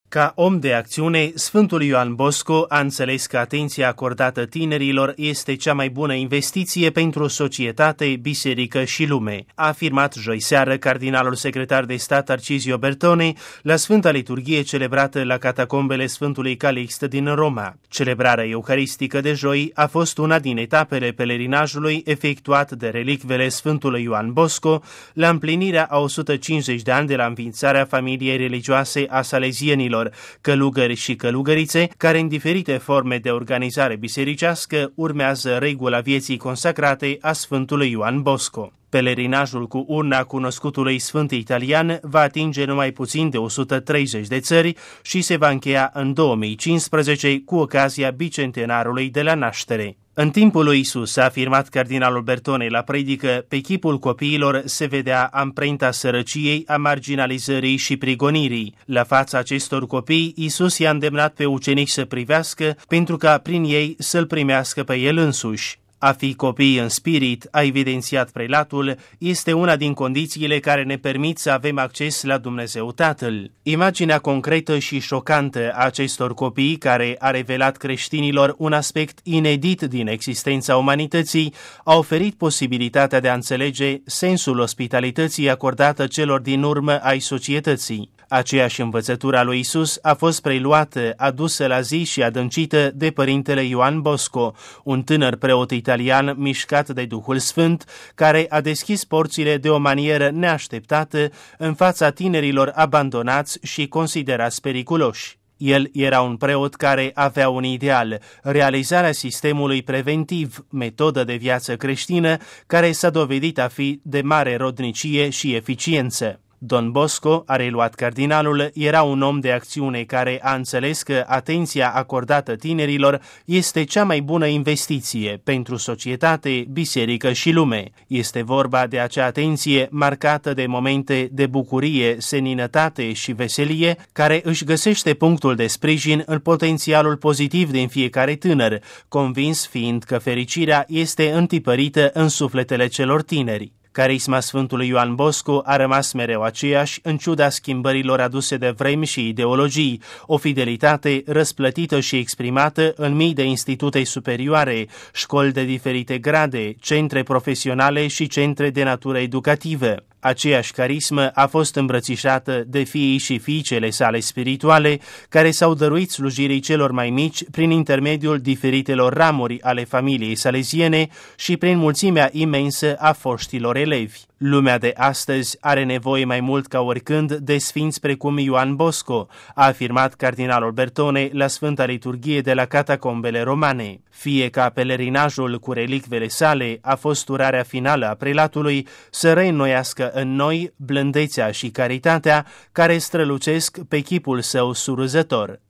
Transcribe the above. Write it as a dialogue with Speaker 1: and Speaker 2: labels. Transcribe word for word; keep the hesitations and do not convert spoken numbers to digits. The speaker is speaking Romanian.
Speaker 1: Ca om de acțiune, Sfântul Ioan Bosco a înțeles că atenția acordată tinerilor este cea mai bună investiție pentru societate, biserică și lume, a afirmat joi seară cardinalul secretar de stat Tarcisio Bertone la Sfânta Liturghie celebrată la catacombele Sfântului Calixt din Roma. Celebrarea eucaristică de joi a fost una din etapele pelerinajului efectuat de relicvele Sfântului Ioan Bosco la împlinirea a o sută cincizeci de ani de la înființarea familiei religioase a salezienilor, călugări și călugărițe, care în diferite forme de organizare bisericească urmează regula vieții consacrate a Sfântului Ioan Bosco. Pelerinajul cu urna cunoscutului sfânt italian va atinge numai puțin de o sută treizeci de țări și se va încheia în două mii cincisprezece cu ocazia bicentenarului de la naștere. În timpul lui Isus, a afirmat cardinalul Bertone la predică, pe chipul copiilor se vedea amprenta sărăciei, a marginalizării și prigonirii. La fața acestor copii, Isus i-a îndemnat pe ucenici să privească pentru ca prin ei să-L primească pe El însuși. A fi copii în spirit, a evidențiat prelatul, este una din condițiile care ne permit să avem acces la Dumnezeu Tatăl. Imaginea concretă și șocantă a acestor copii, care a revelat creștinilor un aspect inedit din existența umanității, a oferit posibilitatea de a înțelege sensul ospitalității acordată celor din urmă ai societății. Aceeași învățătură a lui Isus a fost preluată, adusă la zi și adâncită de părintele Ioan Bosco, un tânăr preot italian mișcat de Duhul Sfânt, care a deschis porțile de o manieră neașteptată în fața tinerilor abandonați și considerați periculoși. El era un preot care avea un ideal, realizarea sistemului preventiv, metodă de viață creștină care s-a dovedit a fi de mare rodnicie și eficiență. Don Bosco, a reluat cardinalul, era un om de acțiune care a înțeles că atenția acordată tinerilor este cea mai bună investiție pentru societate, biserică și lume. Este vorba de acea atenție marcată de momente de bucurie, seninătate și veselie, care își găsește punctul de sprijin în potențialul pozitiv din fiecare tânăr, convins fiind că fericirea este întipărită în sufletele celor tineri. Carisma Sfântului Ioan Bosco a rămas mereu aceeași, în ciuda schimbărilor aduse de vremi și ideologii, o fidelitate răsplătită și exprimată în mii de institute superioare, școli de diferite grade, centre profesionale și centre de natură educativă. Aceeași carismă a fost îmbrățișată de fiii și fiicele sale spirituale, care s-au dăruit slujirii celor mai mici prin intermediul diferitelor ramuri ale familiei saleziene și prin mulțimea imensă a foștilor elevi. Lumea de astăzi are nevoie mai mult ca oricând de sfinți precum Ioan Bosco, a afirmat cardinalul Bertone la Sfânta Liturghie de la catacombele romane. Fie ca pelerinajul cu relicvele sale a fost urarea finală a prelatului să reînnoiască în noi blândețea și caritatea care strălucesc pe chipul său surâzător.